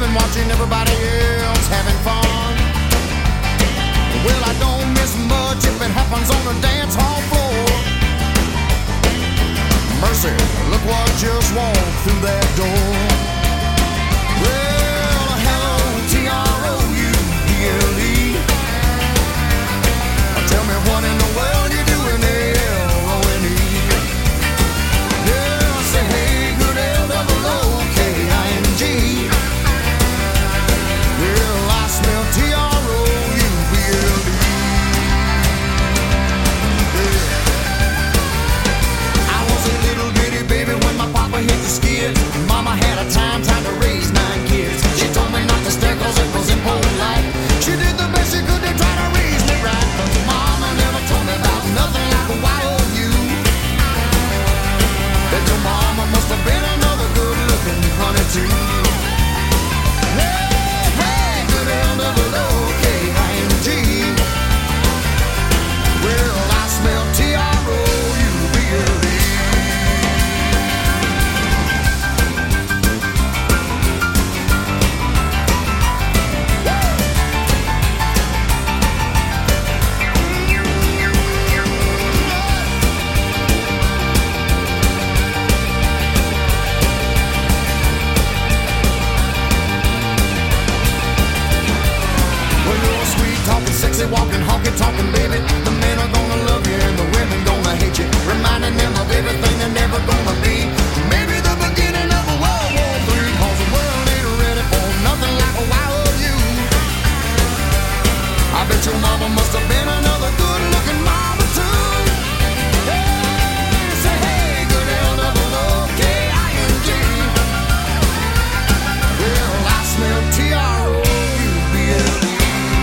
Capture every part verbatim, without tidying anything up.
and watching everybody else having fun. Well, I don't miss much if it happens on the dance hall floor. Mercy, look what just walked through that door. Well, hello, T R O U B L E. Tell me what in the world you doing there, L O N E. Yeah, I say, hey, good L double O K I N G. Well, I smell T R O U B L E. Yeah. I was a little bitty baby when my papa hit the skids. Mama had a time trying to raise nine kids. She told me not to stare cause it was impolite. She did the best she could to try to raise me right. But Mama never told me about nothing like a Y O U. That your mama must have been another good looking honey too. Hey, hey, good L double O K I N G. Well, I smell T R O U B L E. Sexy walking, honky talking, baby. The men are gonna love you and the women gonna hate you, reminding them of everything they're never gonna be. Maybe the beginning of a World War Three, cause the world ain't ready for nothing like a Y O U. I bet your mama must have been another good looking mama too. Hey, say hey, good L double O K I N G. Well, I smell T R O U B L E.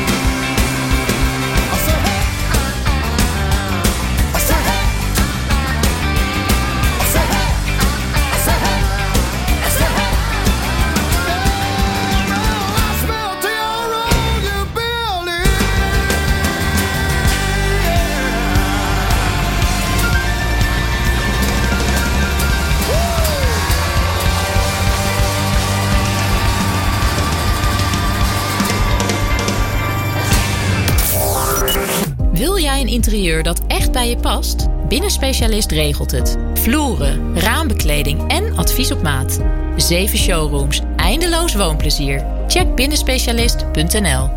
Wil jij een interieur dat echt bij je past? Binnenspecialist regelt het. Vloeren, raambekleding en advies op maat. Zeven showrooms, eindeloos woonplezier. Check binnenspecialist punt n l.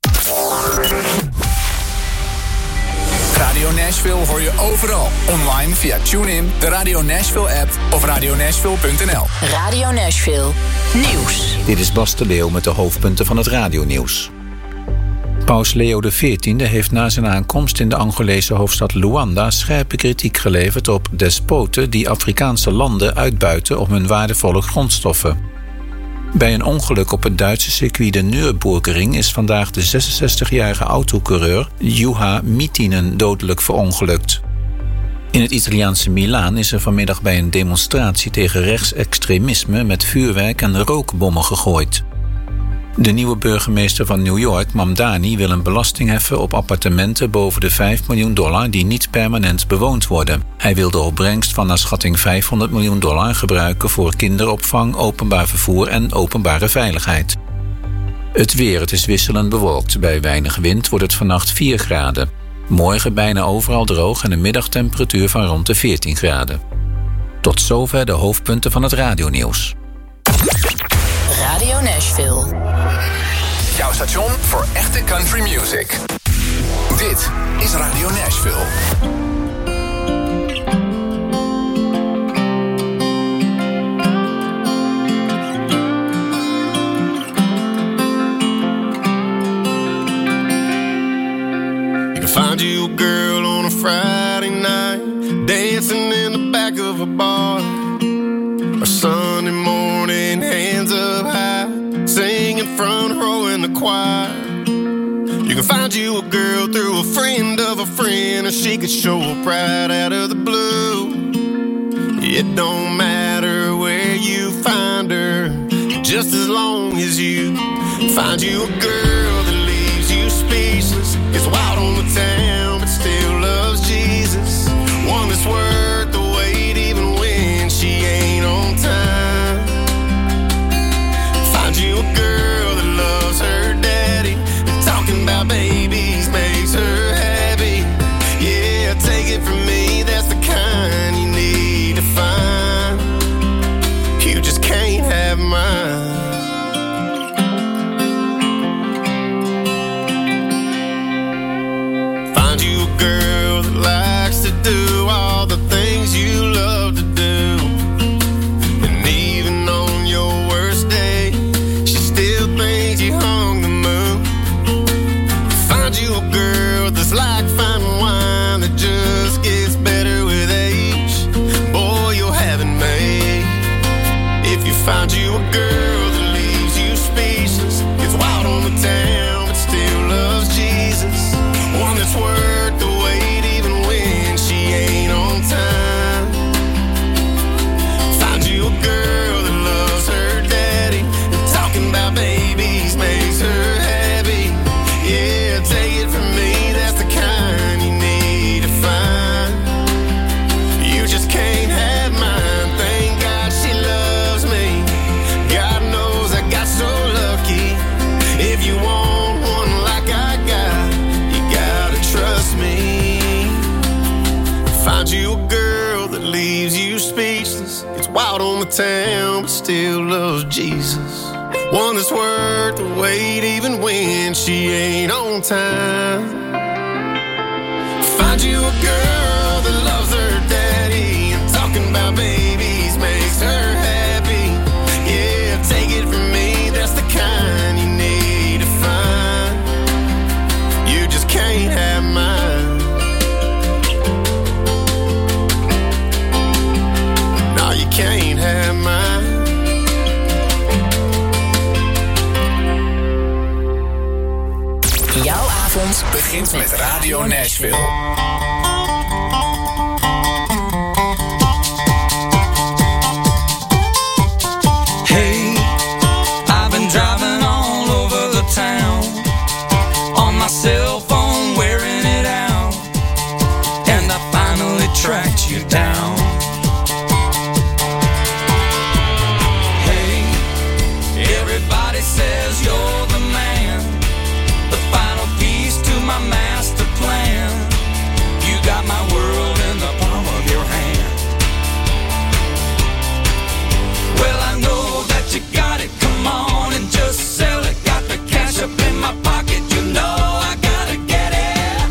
Radio Nashville hoor je overal. Online via TuneIn, de Radio Nashville app of radio nashville punt n l. Radio Nashville. Nieuws. Dit is Bas de Leeuw met de hoofdpunten van het radionieuws. Paus Leo de veertiende heeft na zijn aankomst in de Angolese hoofdstad Luanda scherpe kritiek geleverd op despoten die Afrikaanse landen uitbuiten om hun waardevolle grondstoffen. Bij een ongeluk op het Duitse circuit de Nürburgring is vandaag de zesenzestigjarige autocoureur Juha Mittinen dodelijk verongelukt. In het Italiaanse Milaan is er vanmiddag bij een demonstratie tegen rechtsextremisme met vuurwerk en rookbommen gegooid. De nieuwe burgemeester van New York, Mamdani, wil een belasting heffen op appartementen boven de vijf miljoen dollar die niet permanent bewoond worden. Hij wil de opbrengst van naar schatting vijfhonderd miljoen dollar gebruiken voor kinderopvang, openbaar vervoer en openbare veiligheid. Het weer, het is wisselend bewolkt. Bij weinig wind wordt het vannacht vier graden. Morgen bijna overal droog en een middagtemperatuur van rond de veertien graden. Tot zover de hoofdpunten van het radionieuws. Radio Nashville. Jouw station voor echte country music. Dit is Radio Nashville. You can find you a girl on a Friday night, dancing in the back of a bar. Or Sunday morning, hands up high, singing front row in the choir. You can find you a girl through a friend of a friend, or she could show up right out of the blue. It don't matter where you find her, just as long as you find you a girl that leaves you speechless, gets wild on the town but still loves Jesus. One that's worth the wait even when she ain't on time. Find you a girl the town, but still loves Jesus. One that's worth the wait even when she ain't on time. Find you a girl that loves her daddy, and talking about babies makes her happy. Yeah, take it from me, that's the kind you need to find. You just can't have mine. No, you can't have mine. Jouw avond begint met Radio Nashville. Hey, I've been driving all over the town on my cell phone, wearing it out, and I finally tracked you down. Hey, everybody says you're the man, the final piece to my master plan. You got my world in the palm of your hand. Well, I know that you got it, come on and just sell it. Got the cash up in my pocket, you know I gotta get it.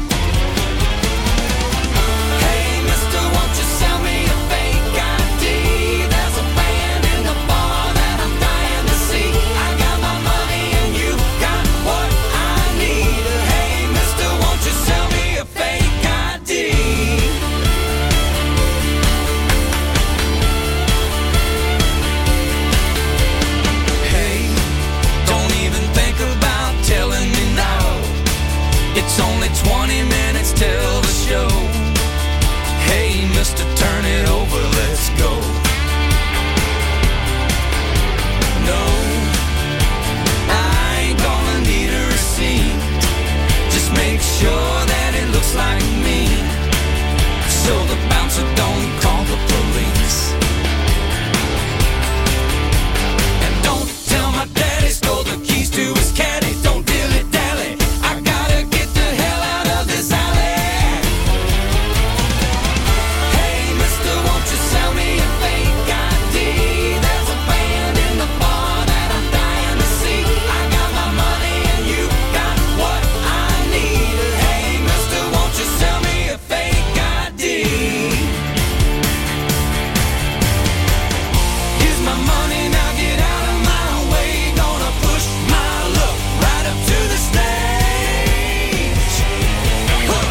Hey, mister, won't you sell me a fake I D? There's a band in the bar that I'm dying to see. I got my money and you got what I need. Hey, mister, won't you sell me a fake I D? Hey, don't even think about telling me now. It's only twenty minutes till the show. Hey, mister, turn it over, let's go. No, I ain't gonna need a receipt. Just make sure that it looks like me, so the bouncer don't call the police. And don't tell my daddy stole the keys to his caddy. Don't dilly-dally, I gotta get the hell out of this alley. Hey, mister, won't you sell me a fake I D? There's a band in the bar that I'm dying to see. I got my money and you got what I need. Hey, mister, won't you sell me a fake I D? Here's my money, now get out of my way. Gonna push my luck right up to the stage. Huh.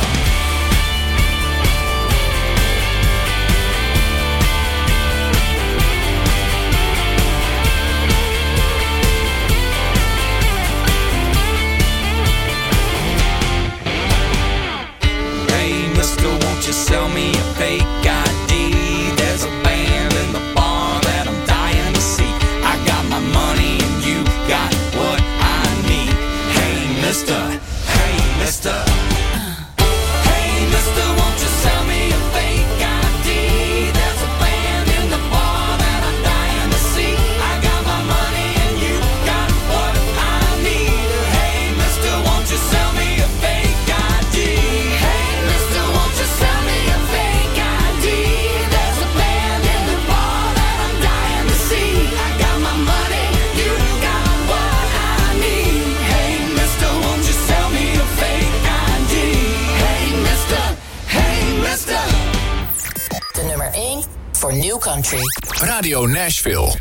Hey, mister, won't you sell me a fake I D? There's a band in the bar that I'm dying to see. I got my money and you got what I need. Hey, mister, hey, mister. Hey, mister, won't you sell me a fake I D? There's a band in the bar that I'm dying to see. I got my money and you got what I need. Hey, mister, won't you sell me a fake I D? Hey, mister, won't you sell me a fake I D? There's a band in the bar that I'm dying to see. I got my money, you got what I need. Hey, mister, won't you sell me a fake I D? Hey, mister, hey, mister. De nummer één voor New Country. Radio Nashville.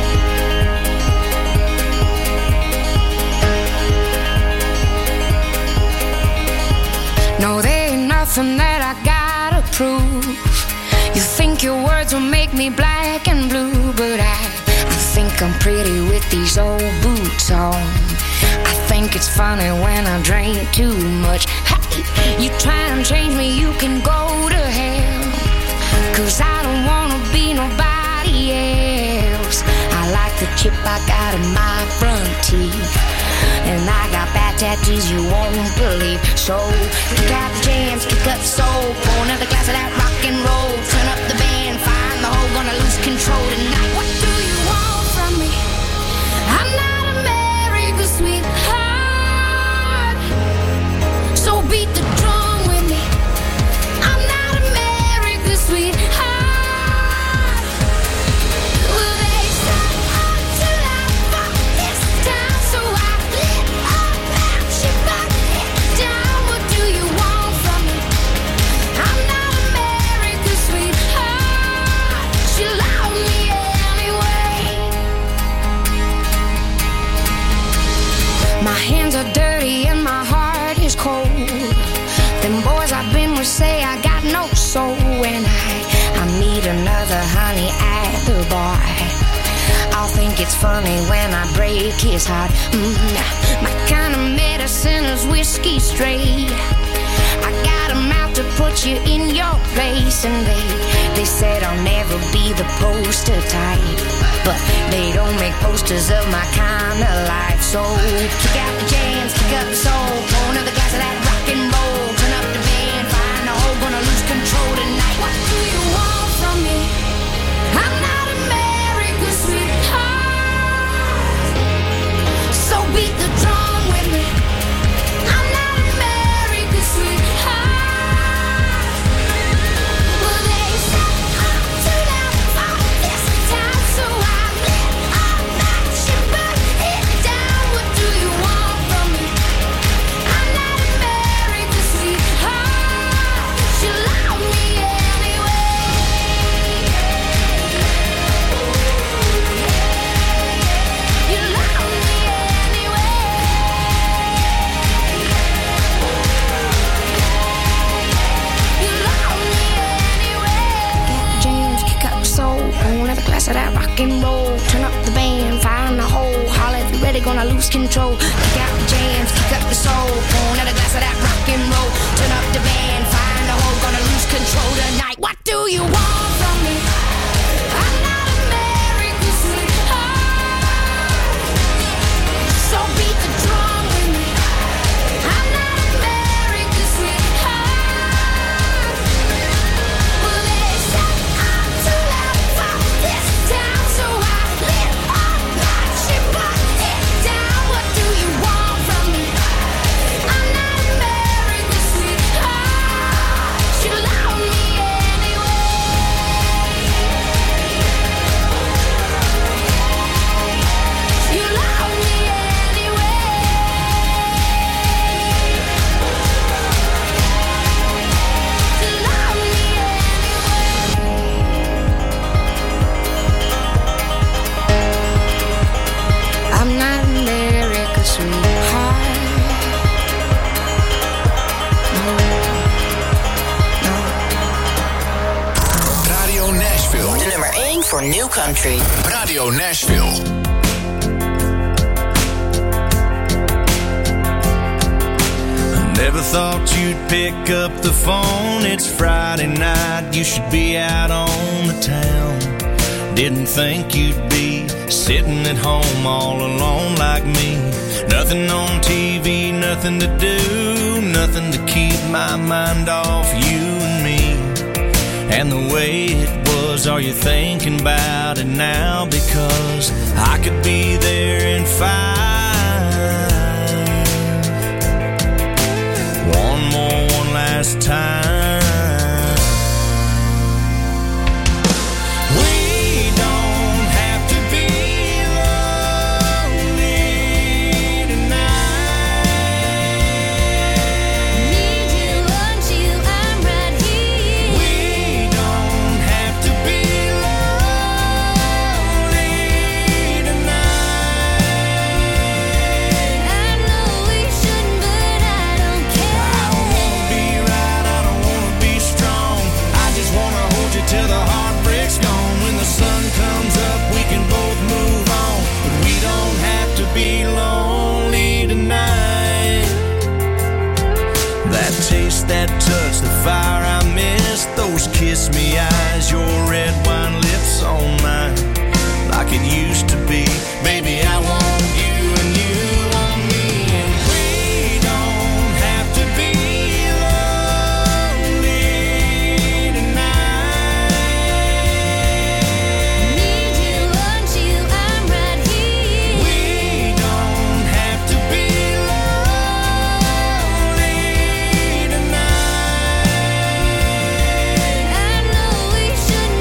No, there ain't nothing that I gotta prove. You think your words will make me black and blue, but I, I think I'm pretty with these old boots on. I think it's funny when I drink too much. Hey, you try and change me, you can go to hell, 'cause I don't wanna be nobody else. I like the chip I got in my front teeth, and I got bad tattoos you won't believe. So kick out the jams, kick up the soul, pour another glass of that rock and roll. Turn up the band, find the hole, gonna lose control tonight. What do you want from me? I'm not America's sweetheart, so beat the drum with me. I'm not America's sweetheart. Well, My hands are dirty and my heart is cold. Them boys I've been with say I got no soul. When I, I meet another honey at the bar, I'll think it's funny when I break his heart. Mm, my kind of medicine is whiskey straight. I got a mouth to put you in your place. And they, they said I'll never be the poster type, but they don't make posters of my kind of life. So kick out the jams, kick up the soul, pour another glass of that rock and roll. Turn up the band, find a hole, gonna lose control tonight. What do you want from me? I'm not America's sweetheart, so beat the drum with me. I'm not America's sweetheart. Well, they said I'm too loud for this town, so I lit all night. She put it down. What do you want from me? I'm not America's sweetheart. She loved me anyway. You love me anyway. You love me anyway. Get the jams, kick up the soul, pour another glass of that rock and roll. Turn up the band, find the hole, holler if you're ready, gonna lose control. Kick out the jams, kick up the soul, pour another glass of that rock and roll. Turn up the band, find the hole, gonna lose control tonight. What do you want from me? I'm not America's sweetheart, so beat the drum with me. I'm not America's sweetheart. Well, they said I'm too loud for this town, so I lit all night. She put it down. What do you want from me? I'm not America's sweetheart. She loved me anyway. You love me anyway. You love me anyway. I'm not America's sweetheart. No, no. Radio Nashville. De nummer één voor New Country. Radio Nashville. Never thought you'd pick up the phone. It's Friday night, you should be out on the town. Didn't think you'd be sitting at home all alone like me. Nothing on T V, nothing to do, nothing to keep my mind off you and me. And the way it was, are you thinking about it now? Because I could be there in five. One more, one last time. We don't have to be lonely tonight. Need you, want you, I'm right here. We don't have to be lonely tonight. I know we shouldn't, but I don't care. I don't wanna be right, I don't wanna be strong. I just wanna hold you till the heartbreak's gone. When the sun comes up, we can both move on. But we don't have to be lonely tonight. That taste, that touch, the fire I miss, those kiss me eyes, your red wine lips on mine, like it used to be. Baby, I want you and you want me, and we don't have to be lonely tonight. Need you, want you, I'm right here. We don't have to be lonely tonight. I know we shouldn't,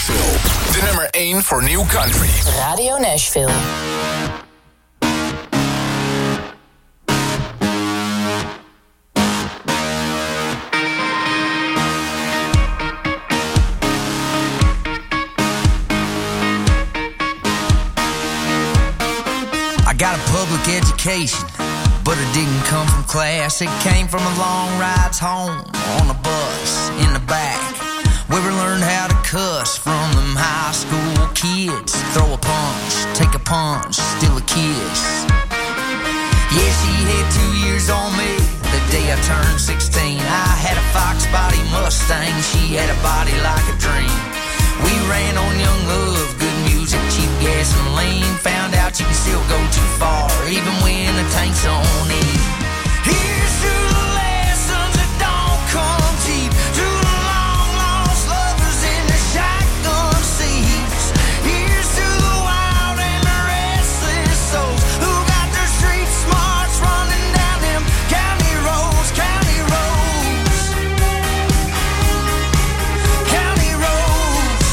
Nashville. De nummer één voor New Country. Radio Nashville. I got a public education, but it didn't come from class. It came from a long rides home on a bus in the back. We were learned how to cuss from them high school kids. Throw a punch, take a punch, steal a kiss. Yeah, she had two years on me the day I turned sixteen. I had a Fox body Mustang, she had a body like a dream. We ran on young love, good music, cheap gasoline. Found out you can still go too far, even when the tank's on E. Here's to the lessons that don't come cheap. To the long lost lovers in the shotgun seats. Here's to the wild and the restless souls who got their street smarts running down them county roads, county roads, county roads.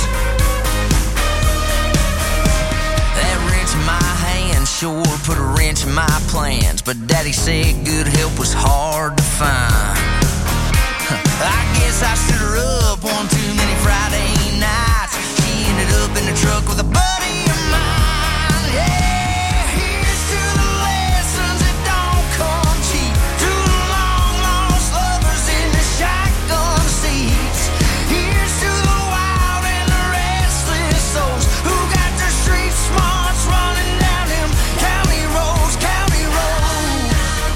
That wrench in my hand sure put a wrench in my plans, but Daddy said good help was hard to find. I guess I stood her up one too many Friday nights. She ended up in the truck with a buddy of mine. Yeah, here's to the lessons that don't come cheap. To the long lost lovers in the shotgun seats. Here's to the wild and the restless souls who got their street smarts running down them county roads, county roads,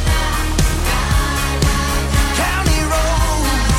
county roads.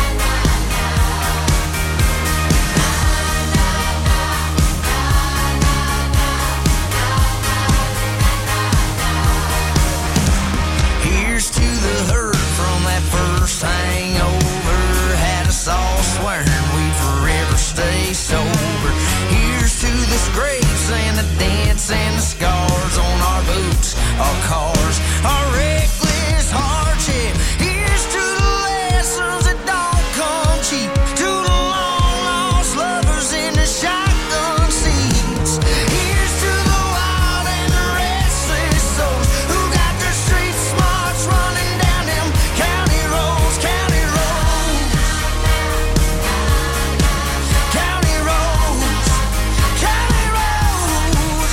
Here's to the hurt from that first hangover. Had us all swearing we'd forever stay sober. Here's to the scrapes and the dents and the scars on our boots, our cars, our reckless hardship. Here's to the lessons that don't come cheap. To the long lost lovers in the shotgun seats. Here's to the wild and the restless souls who got their street smarts running down them county roads, county roads, county roads, county roads,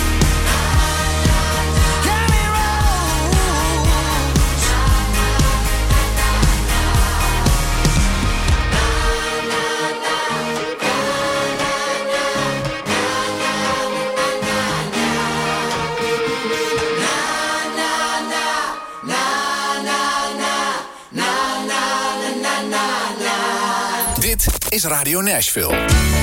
county Dit is Radio Nashville.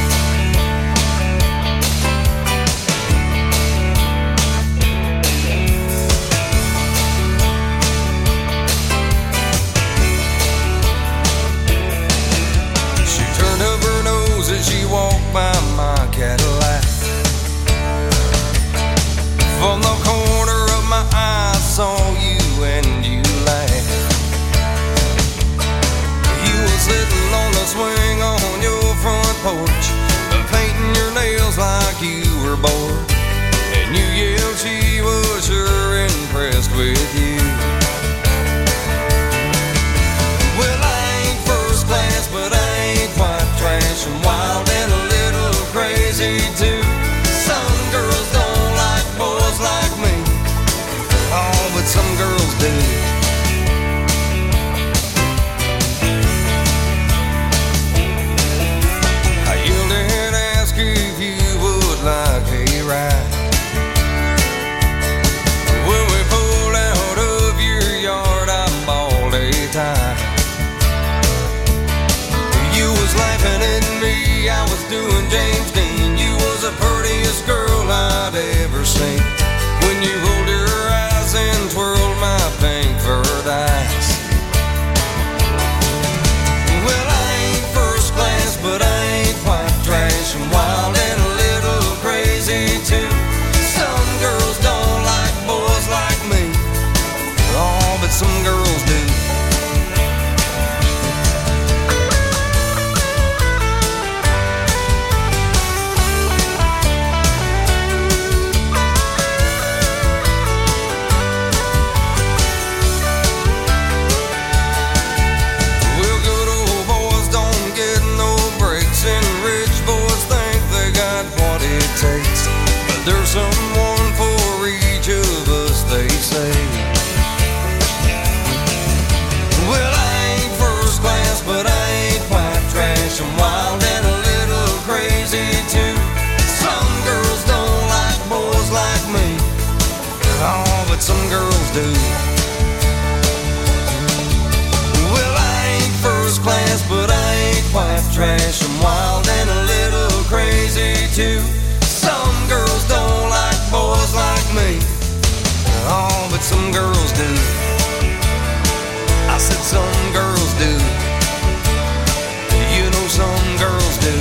She turned up her nose as she walked by my Cadillac. From the corner of my eye, I saw you and you laughed. You were sitting on the swing on your front porch, painting your nails like you were bored. And you yelled she was sure impressed with you. Well, I ain't first class, but I ain't quite trash. I'm wild and a little crazy too. Some girls don't like boys like me. Oh, but some girls do. I yelled and asked if you would like a ride. When we pulled out of your yard, I bawled a tie. You was laughing at me, I was doing James Dean. You was the prettiest girl I'd ever seen. When you rolled your eyes and twirled my pink furred eyes. Well, I ain't first class, but I ain't quite trash. I'm wild and a little crazy too. Some girls don't like boys like me. Oh, but some girls do. girls do. Well, I ain't first class, but I ain't quite trash. I'm wild and a little crazy too. Some girls don't like boys like me. Oh, but some girls do. I said some girls do. You know some girls do.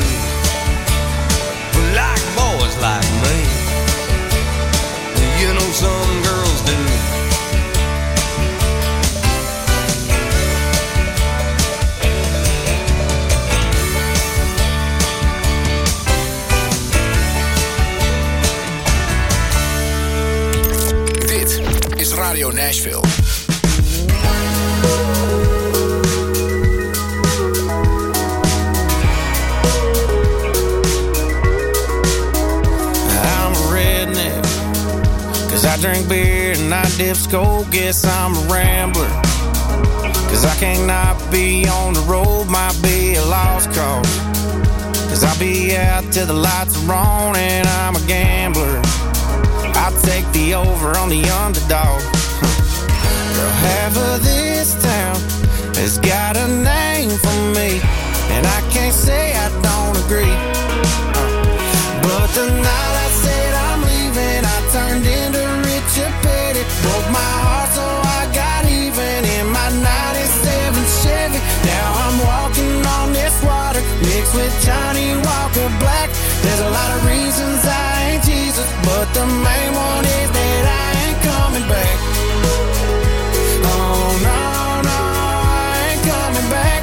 Like boys like me. You know some girls do. Dit is Radio Nashville. I drink beer and I dip skull, guess I'm a rambler. Cause I can't not be on the road, might be a lost cause. Cause I'll be out till the lights are on and I'm a gambler. I take the over on the underdog. Girl, half of this town has got a name for me, and I can't say I don't agree. But the night I said I'm leaving, I turned into Richard Petty. Broke my heart so I got even in my ninety-seven Chevy. Now I'm walking on this water mixed with Johnny Walker Black. There's a lot of reasons I ain't Jesus, but the main one is that I ain't coming back. Oh no, no, I ain't coming back.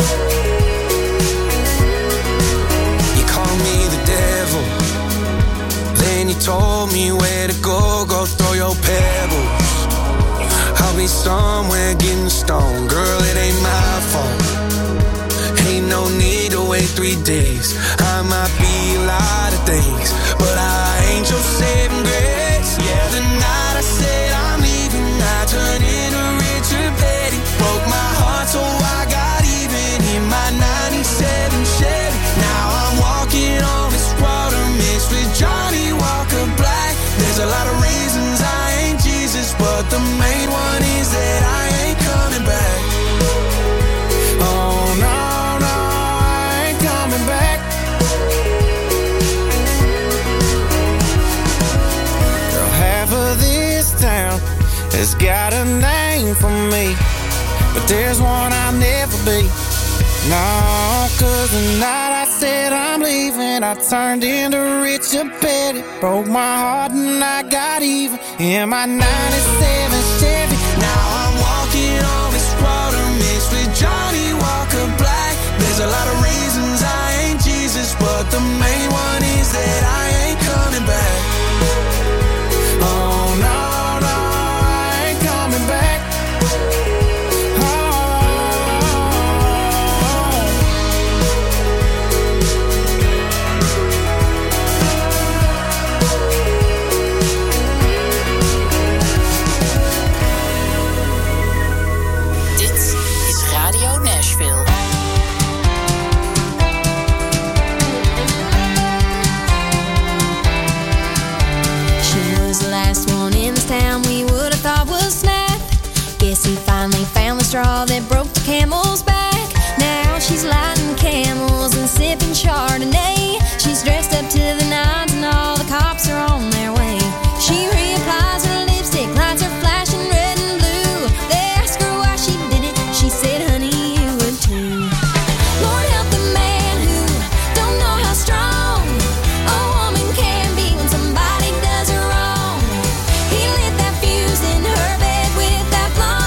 You call me the devil, then you told me where to go, go throw your pebbles. I'll be somewhere getting stoned, girl, it ain't my fault. Ain't no need to wait three days. I might be a lot of things, but I ain't your saving grace. Yeah, the night I said I'm leaving, I turned into Richard Petty. Broke my heart so I got even in my ninety-seven Chevy. Now I'm walking on this water mixed with Johnny Walker Black. There's a lot of reasons I ain't Jesus, but the main one is that I ain't coming back. Oh no, no, I ain't coming back. Girl, half of this town has got a name for me, but there's one I'll never be. No, cause the night I said I'm leaving, I turned into Richard Petty. Broke my heart and I got even in my ninety-seven Chevy. Now I'm walking on this water mixed with Johnny Walker Black. There's a lot of reasons I ain't Jesus, but the main one is that I ain't coming back. Oh no, no, I ain't coming back. He finally found the straw that broke the camel's back. Now she's lighting camels and sipping Chardonnay. She's dressed up to the nines and all the cops are on their way. She reapplies her lipstick, lights are flashing red and blue. They ask her why she did it, she said, honey, you would too. Lord help the man who don't know how strong a woman can be when somebody does her wrong. He lit that fuse in her bed with that blonde.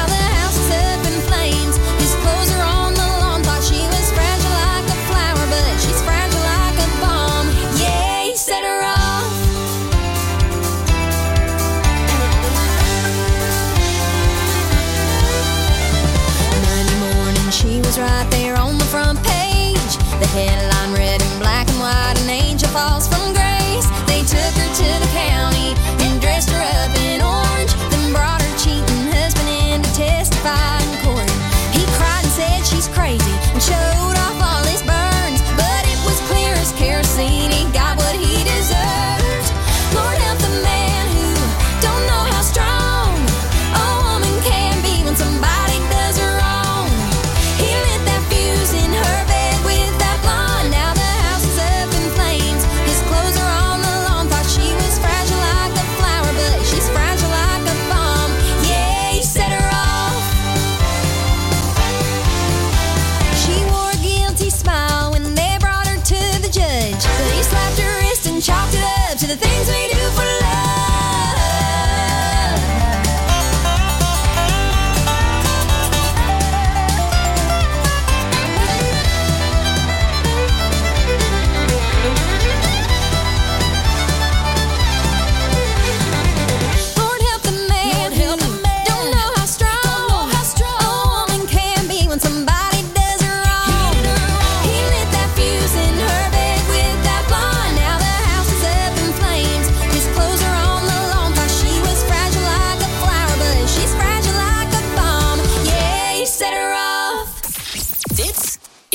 Right there on the front page, the headline read in black and white, an angel falls from grace. They took her to the county and dressed her up in orange, then brought her cheating husband in to testify in court. He cried and said she's crazy and showed off all his burns, but it was clear as kerosene, he got what he deserved. Lord help the man who don't know how strong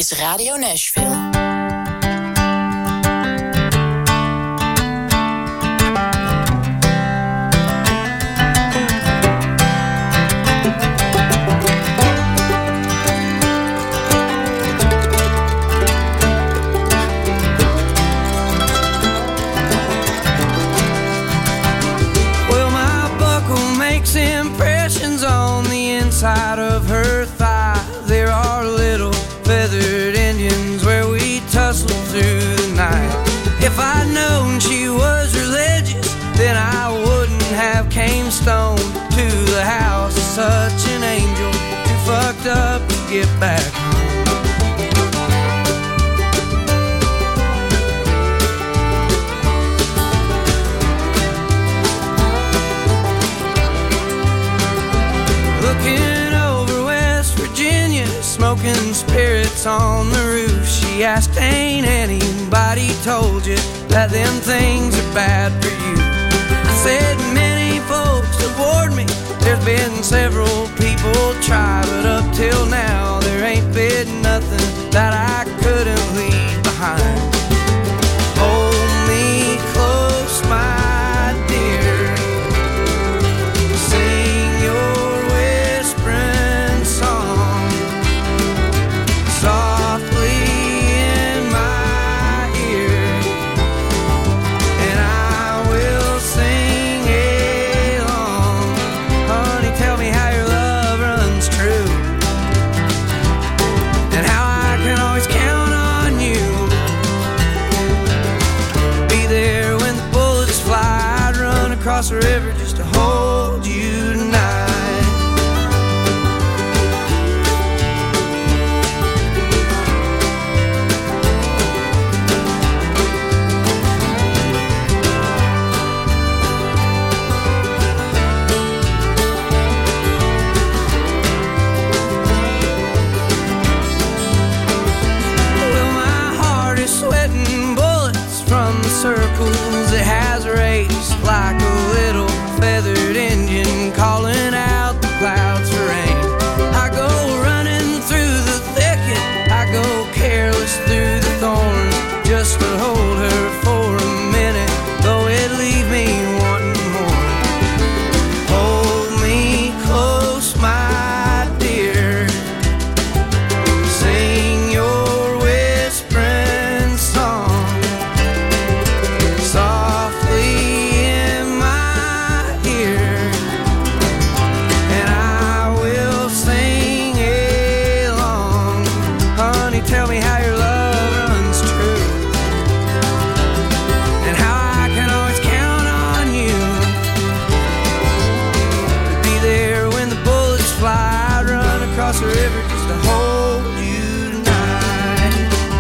is Radio Nashville. Impressions on the inside of her thigh. There are little feathered Indians where we tussle through the night. If I'd known she was religious, then I wouldn't have came stoned to the house of such an angel, too fucked up to get back home. Looking over West Virginia, smoking spirits on the roof. She asked, ain't anybody told you that them things are bad for you? I said, many folks have warned me. There's been several people try, but up till now there ain't been nothing that I couldn't leave behind. Hold me close, my dear. Sing your whispering song softly in my ear, and I will sing along. Honey, tell me how your love runs true, and how I can always count on you. Be there when the bullets fly. I'd run across the river just to hold you tonight. Well, my heart is sweating bullets from the circles it has raced, like a little feathered Indian calling out the clouds for rain. I go running through the thicket, I go careless through the thorns, just to hold her for a minute, though it leave me wanting more. Hold me close, my dear. Sing your whispering song softly in my ear, and I will sing along. Honey, tell me how your love runs true, and how I can always count on you. To be there when the bullets fly. I'd run across the river just to hold you tonight.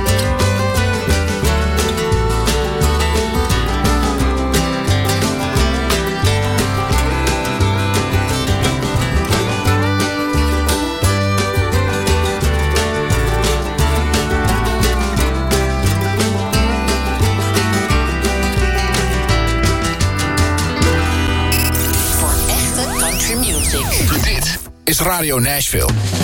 Voor echte country music. Dit is Radio Nashville.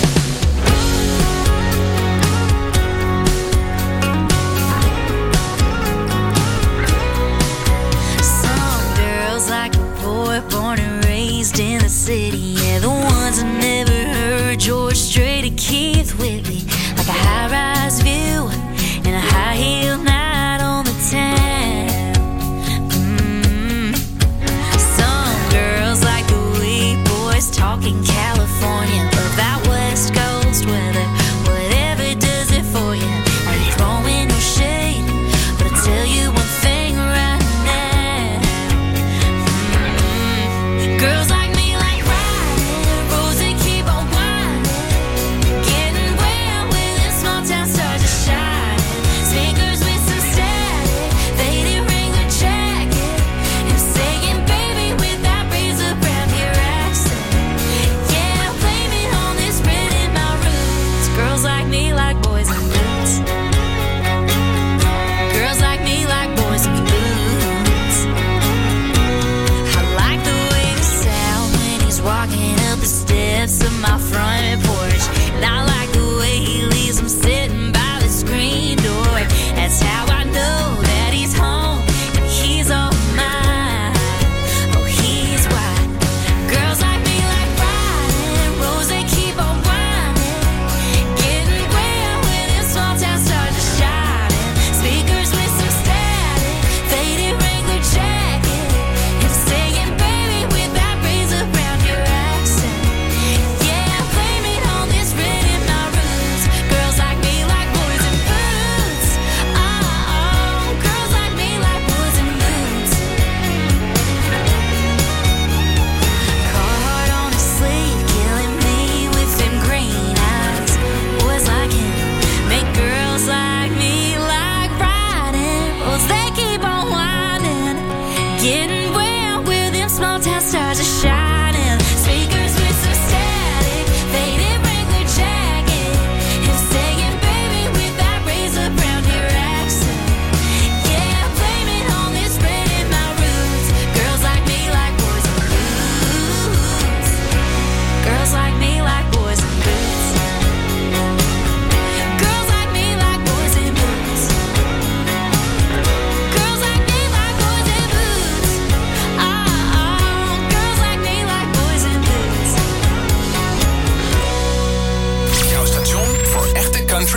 Some girls like a boy born and raised in the city. Yeah, the ones that never heard George Strait or Keith Whitley. Like a high-rise view and a high-heel night on the town. Mm. Some girls like the weak boys talking California. Love out west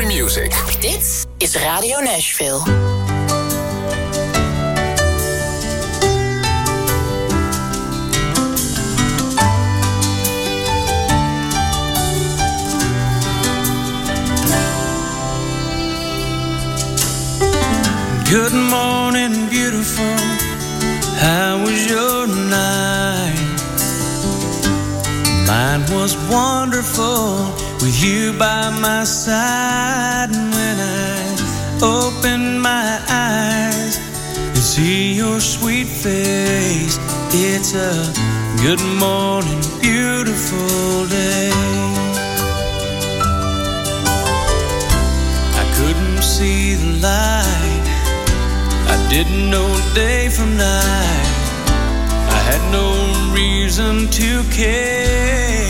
Music. Dit is Radio Nashville. Good morning, beautiful. How was your night? Mine was wonderful with you by my side. And when I open my eyes and see your sweet face, it's a good morning, beautiful day. I couldn't see the light, I didn't know day from night, I had no reason to care.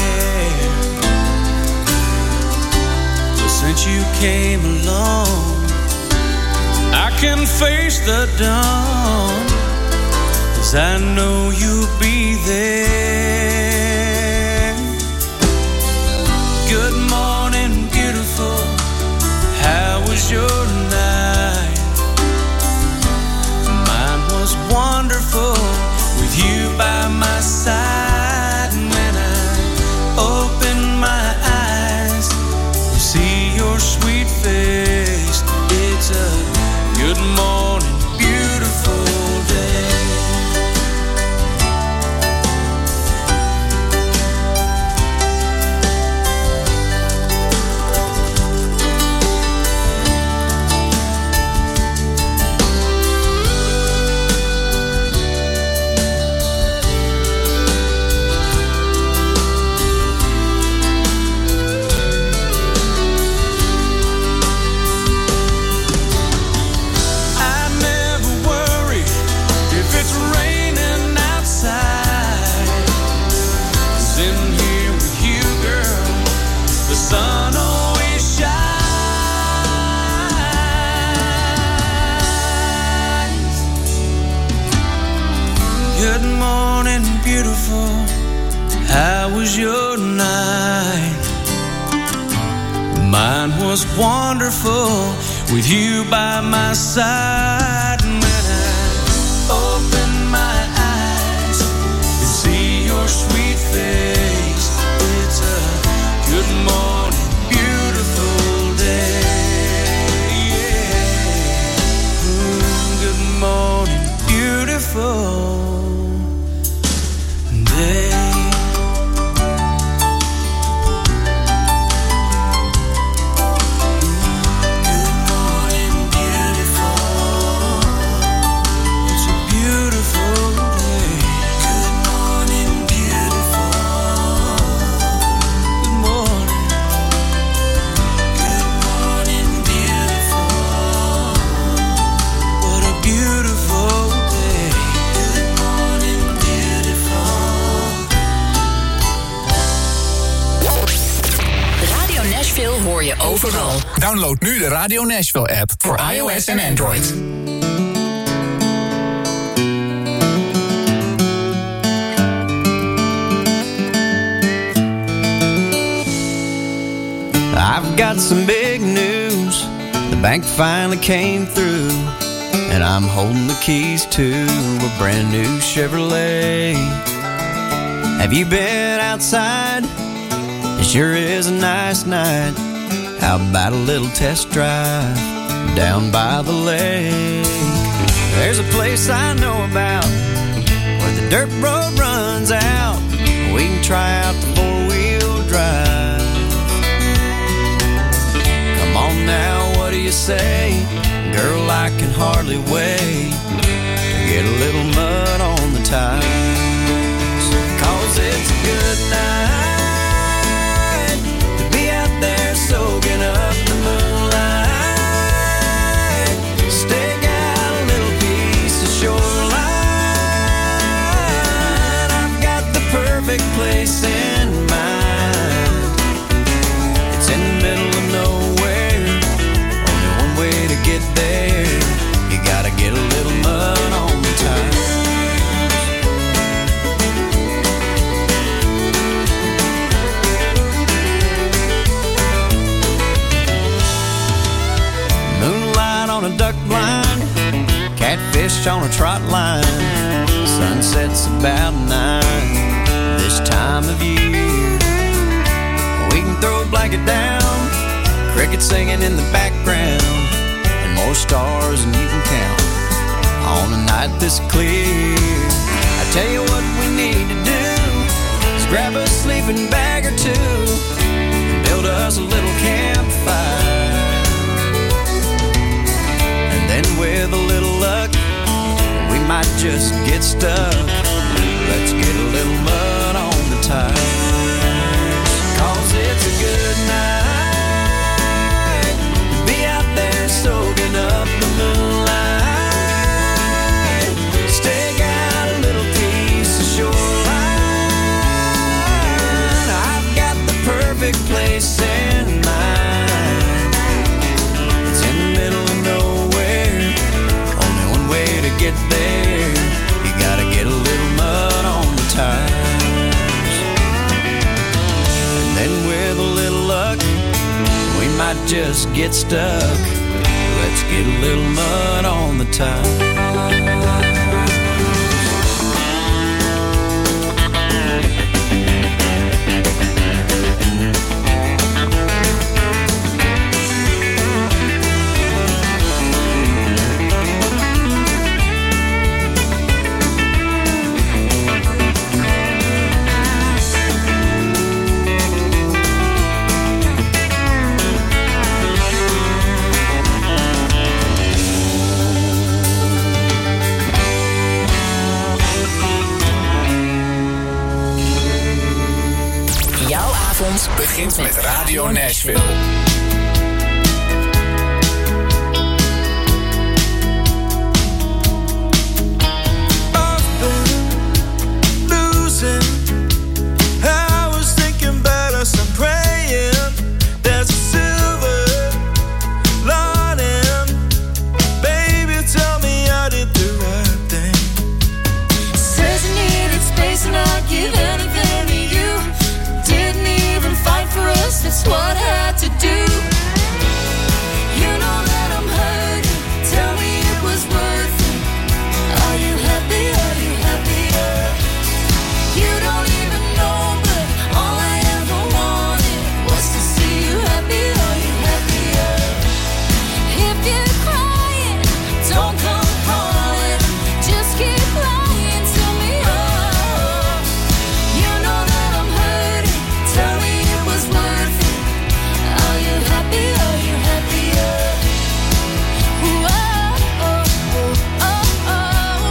But since you came along, I can face the dawn, 'cause I know you'll be there. Good morning, beautiful. How was your night? Mine was wonderful with you by my side. And when I open my eyes and see your sweet face, it's a good morning, beautiful day. Beautiful, how was your night? Mine was wonderful with you by my side. And when I open my eyes and see your sweet face, it's a good morning, beautiful day. Yeah. Mm, good morning, beautiful. Hoor je overal. Download nu de Radio Nashville app voor iOS en Android. I've got some big news. The bank finally came through, and I'm holding the keys to a brand new Chevrolet. Have you been outside? It sure is a nice night. How about a little test drive down by the lake? There's a place I know about where the dirt road runs out. We can try out the four-wheel drive. Come on now, what do you say? Girl, I can hardly wait to get a little mud on the tires. 'Cause it's a good night there soaking up the moonlight. Stake out a little piece of shoreline. I've got the perfect place in mind. It's in the middle of nowhere, only one way to get there. You gotta get a little mud on the tires. fish on a trot line. Sunset's about nine this time of year. We can throw a blanket down, crickets singing in the background, and more stars than you can count on a night this clear. I tell you what we need to do is grab a sleeping bag or two and build us a little campfire. And then with a little luck, we might just get stuck. Let's get a little mud on the tires, 'cause it's a good night to be out there soaking up the moonlight. Stake out a little piece of shoreline. I've got the perfect place in mind. It's in the middle of nowhere, only one way to get there. You gotta get a little mud on the tires. And then with a little luck, we might just get stuck. Let's get a little mud on the tires. Begint met Radio Nashville. That's what I had to do. You know that I'm hurting. Tell me it was worth it. Are you happy? Are you happier? You don't even know, but all I ever wanted was to see you happy. Are you happier? If you're crying, don't come crawling. Just keep lying to me. Oh, you know that I'm hurting. Tell me it was worth it. Are you happy? Are you happier? Ooh, oh, oh, oh, oh.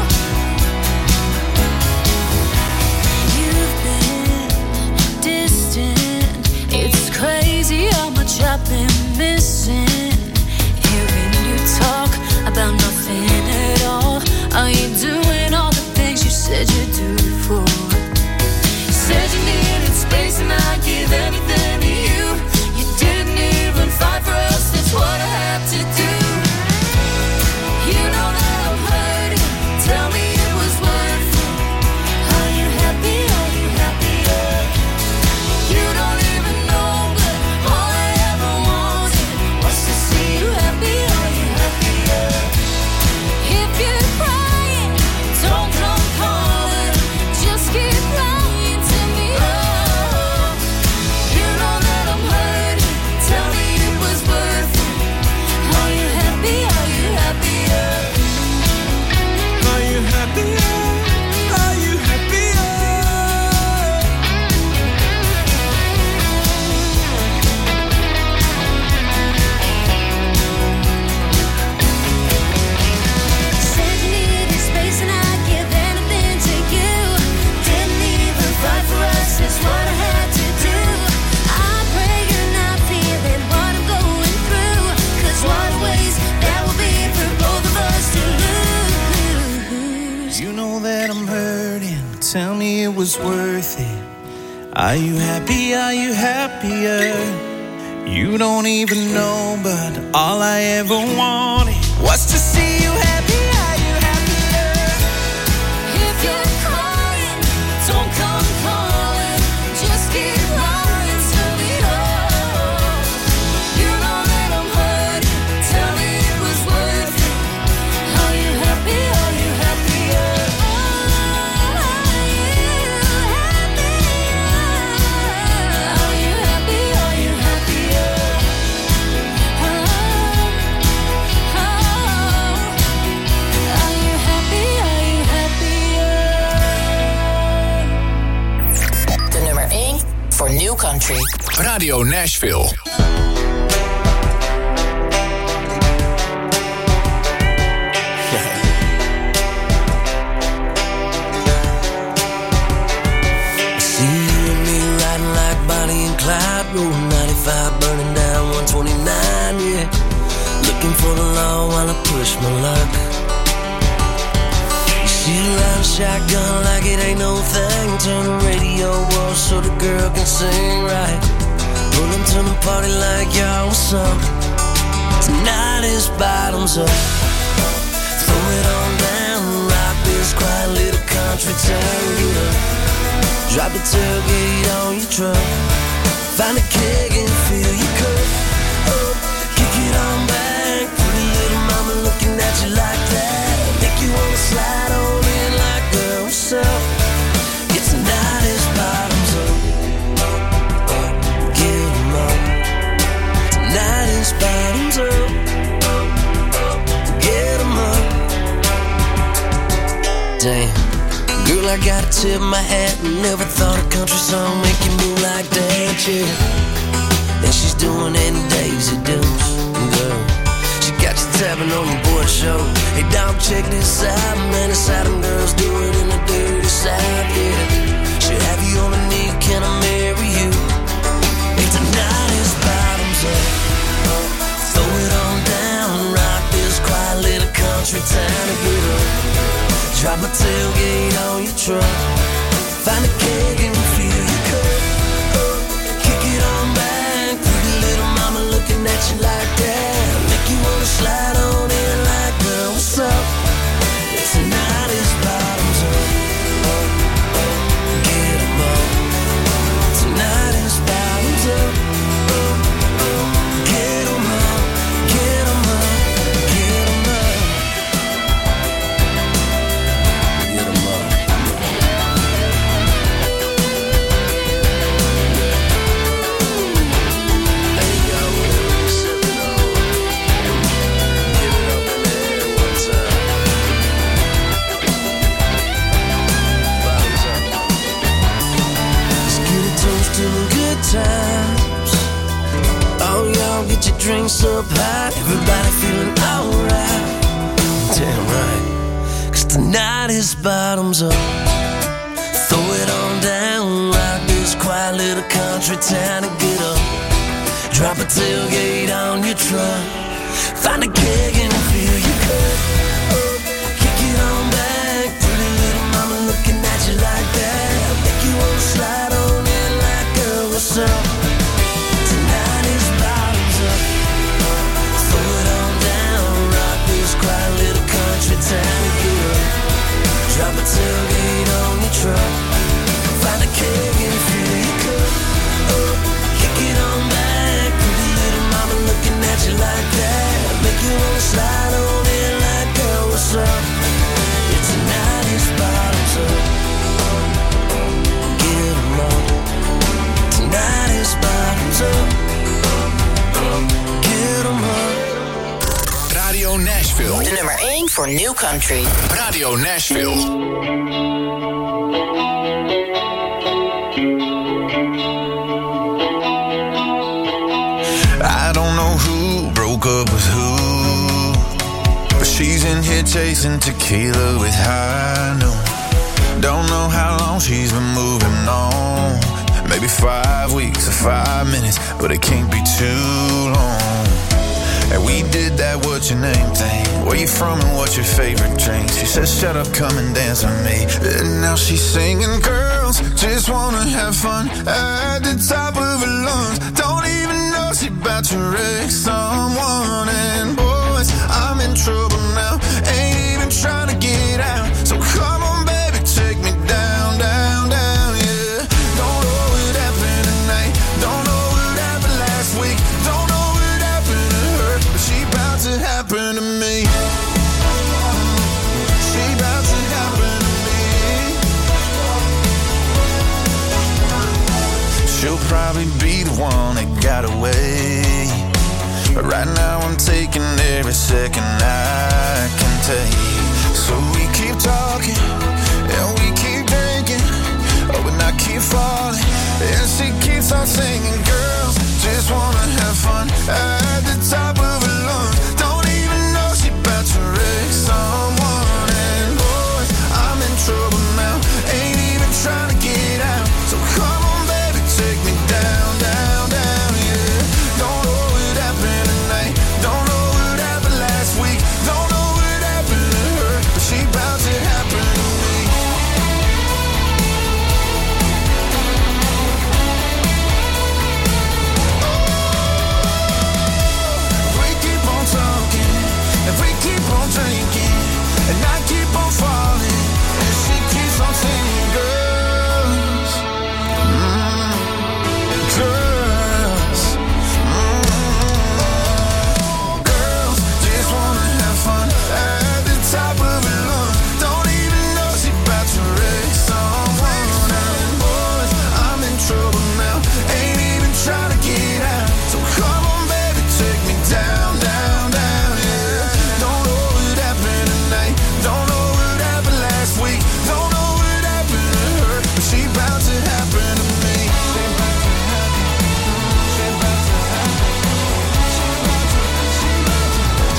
You've been distant. It's crazy how much I've been missing. Hearing you talk about nothing at all. Are you doing all the things you said you'd do before? Said you needed space and I'd give anything to you. You didn't even fight for us, that's what I had to do. You know that I'm hurting. Tell me it was worth it. Are you happy? Are you happier? You don't even know, but all I ever wanted was to see you happy. Are you happier? If you're crying, don't come calling. Just keep lying to me. Oh, you know that I'm hurting. Tell me it was worth it. Are you happy? Are you happier? Are you happier? Are you happier? Said you needed space and I'd give anything to you. Didn't even fight for us, that's what I had to do. I pray you're not feeling what I'm going through. 'Cause what a waste that will be for both of us to lose. You know that I'm hurting. Tell me it was worth it. Are you happy? Are you happier? You don't even know, but all I ever wanted was to see you happy. Are you happier? If you're crying, don't come calling. Just keep lying to me. Oh, you know that I'm hurting. Tell me it was worth it. Are you happy? Are Radio Nashville. Rolling ninety-five, burning down one twenty-nine, yeah. Looking for the law while I push my luck. You see the loud shotgun like it ain't no thing. Turn the radio off so the girl can sing right. Pull them to the party like, y'all, what's up? Tonight is bottoms up. Throw it on down, rock this quiet little country town, get up. Drop the tailgate on your truck. Find a keg and fill your cup up. Kick it on back. Pretty little mama looking at you like that. Make you wanna slide on in like, girl, what's up? It's tonight is bottoms up. Get 'em up. Tonight is bottoms up. Get 'em up. Damn. Girl, I gotta tip my hat. Never thought a country song make you move like that, yeah. And she's doing it in Daisy Dukes, girl. She got you tapping on your board show. Hey, dog, check this out, man. It's how them girls do it in the dirty South, yeah. She'll have you on a knee, can I marry you? Hey, tonight is bottoms up. Throw it on down, rock this quiet little country town to get up. Drop a tailgate on your truck. Find a keg and fill your cup up. Kick it on back. Pretty little mama looking at you like that. Make you wanna slide on in like, girl, what's up? Tonight is bottoms up. Get 'em up. Tonight is bottoms up. Get 'em up. Get 'em up. Get 'em up. Times. Oh, y'all get your drinks up high. Everybody feeling alright. Damn right. Cause tonight is bottoms up. Throw it on down. Rock this quiet little country town and get up. Drop a tailgate on your truck. Find a keg and fill your cup up. Kick it on back. Pretty little mama looking at you like that. Make you wanna slide on in like, girl, what's up? Tonight is bottoms up. Throw it on down. Rock this quiet little country town and get up. Drop a tailgate on your truck. Find a keg and fill your cup up. Kick it on back. Pretty little mama looking at you like that. Make you wanna slide on in like, girl, what's up? It's tonight is bottoms up. Get 'em up. Tonight is bottoms up. Get 'em up. Radio Nashville. De nummer één voor New Country. Radio Nashville. I don't know who broke up with who, but she's in here chasing tequila with high noon. Don't know how long she's been moving on. Maybe five weeks or five minutes, but it can't be too long. And we did that what's your name thing. Where you from and what's your favorite drink? She says shut up, come and dance with me. And now she's singing, girls just wanna have fun at the top of her lungs. Don't even know she about to wreck someone. And boys, I'm in trouble now. Ain't even trying to get out. So come on baby, take me down, down, down, yeah. Don't know what happened tonight. Don't know what happened last week. Don't know what happened to her, but she about to happen to me. She about to happen to me. She'll probably be the one that got away, but right now I'm taking every second I can take. So we keep talking and we keep drinking, oh, and I keep falling And she keeps on singing, girls just wanna have fun at the top of her lungs. Don't even know she about to wreck someone. And boys, I'm in trouble now, ain't even trying to get out. So come on baby, take me down, down, down, yeah. Don't know what happened tonight, don't know what happened last week, don't know what happened to her, but she about to happen to me. If we keep on drinking and I keep on falling, and she keeps on singing, girls, mm, girls, mm, girls just wanna have fun at the top of her lungs. Don't even know she about to wreck someone. And boys, I'm in trouble now, ain't even trying to get out. So come on baby, take me down, down, down, yeah. Don't know what happened tonight, don't know what happened last week, don't know what happened to her, but she about to happen to me. She about to happen, she about to happen, she about to, she about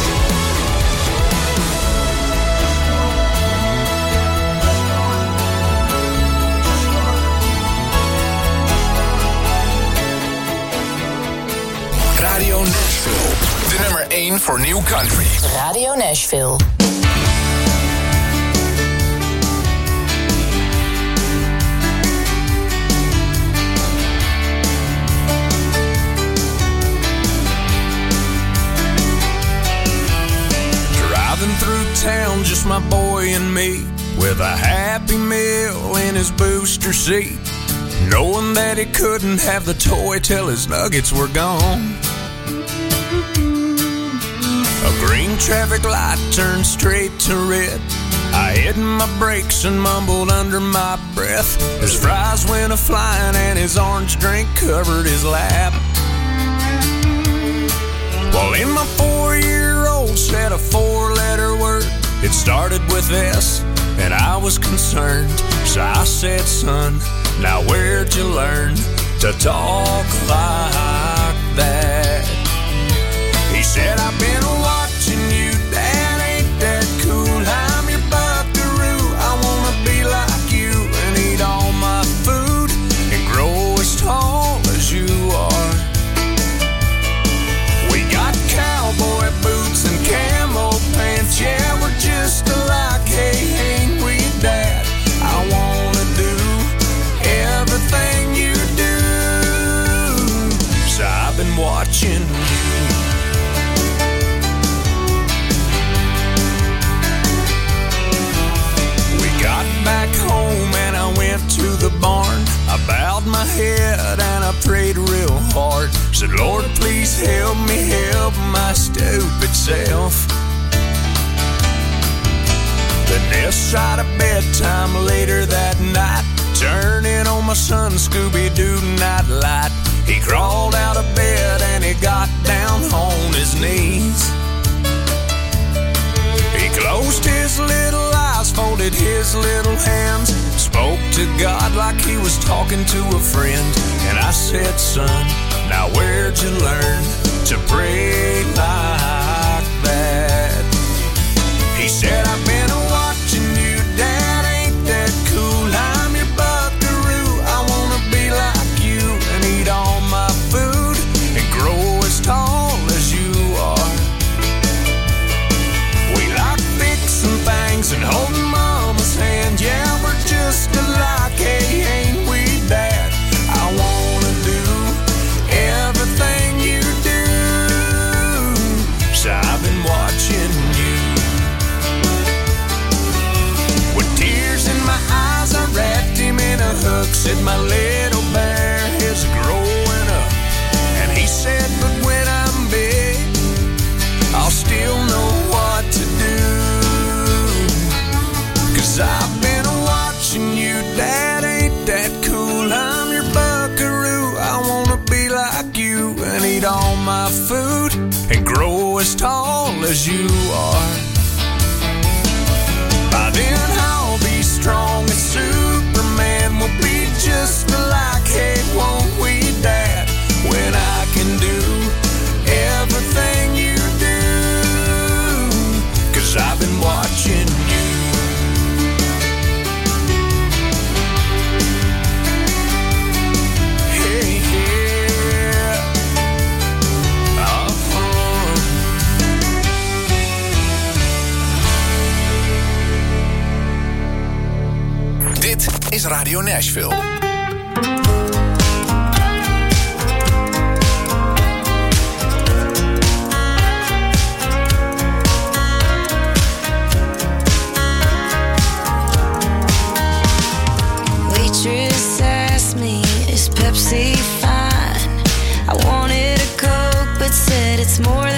Radio Nashville. De nummer één voor New Country. Radio Nashville. Driving through town, just my boy and me, with a Happy Meal in his booster seat, knowing that he couldn't have the toy till his nuggets were gone. A green traffic light turned straight to red. I hit my brakes and mumbled under my breath. His fries went a-flying and his orange drink covered his lap. Well, in my four-year-old said a four-letter word. It started with S, and I was concerned. So I said, son, now where'd you learn to talk like that? He said, I've been watching you, Dad, ain't that cool? I'm your buckaroo, I wanna be like you and eat all my food and grow as tall as you are. We got cowboy boots and camo pants, yeah, we're just alike, hey, ain't we, Dad? I wanna do everything you do, so I've been watching you. Back home and I went to the barn. I bowed my head and I prayed real hard. Said, Lord, please help me help my stupid self. Then this side of bedtime later that night, turning on my son Scooby-Doo nightlight. He crawled out of bed and he got down on his knees. He closed his little eyes, folded his little hands, spoke to God like he was talking to a friend. And I said, son, now where'd you learn to pray like that? He said, I've been watching you, Dad, ain't that cool? I'm your buckaroo, I wanna be like you and eat all my food and grow as tall as you are. We like fixing things and holding Mama's hand, yeah, we're just alike, hey, ain't we, Dad? I wanna do everything you do, so I've been watching you. With tears in my eyes, I wrapped him in a hug, said my little bear is growing up. And he said, but when I'm big, I'll still know what to do. Cause I've been watching you, Dad, ain't that cool? I'm your buckaroo, I wanna be like you and eat all my food and grow as tall as you are. By then I'll be strong as Superman, we'll be just alike, hey, won't we, Dad? When I can do everything you do, 'cause I've been watching you. Hey, yeah. Uh-huh. Dit is Radio Nashville. Waitress asked me, is Pepsi fine? I wanted a Coke, but said it's more